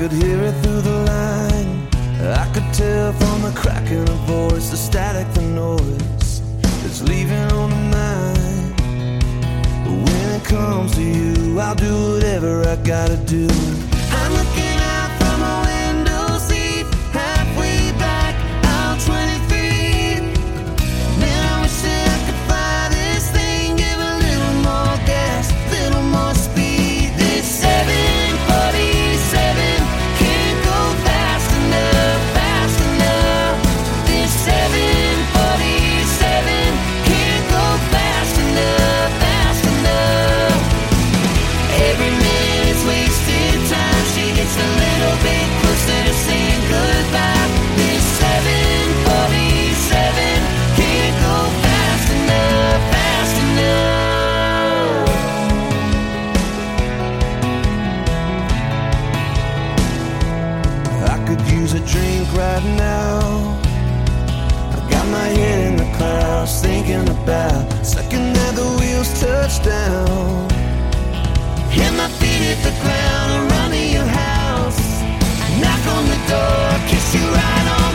could hear it through the line. I could tell from the crack in her voice, the static, the noise that's leaving on the mind. But when it comes to you, I'll do whatever I gotta do. I'm looking out from a window seat, halfway back, out 23. Man, I wish that I could fly this thing, give a little more gas, little more speed. This 747 can't go fast enough, fast enough. This 747 can't go fast enough, fast enough. Every minute's wasted time, she gets a little bit closer to saying goodbye. This 747 can't go fast enough, fast enough. I could use a drink right now. I got my head in the clouds, thinking about second that the wheels touch down. Hit my feet hit the ground and run to your house. Knock on the door, kiss you right on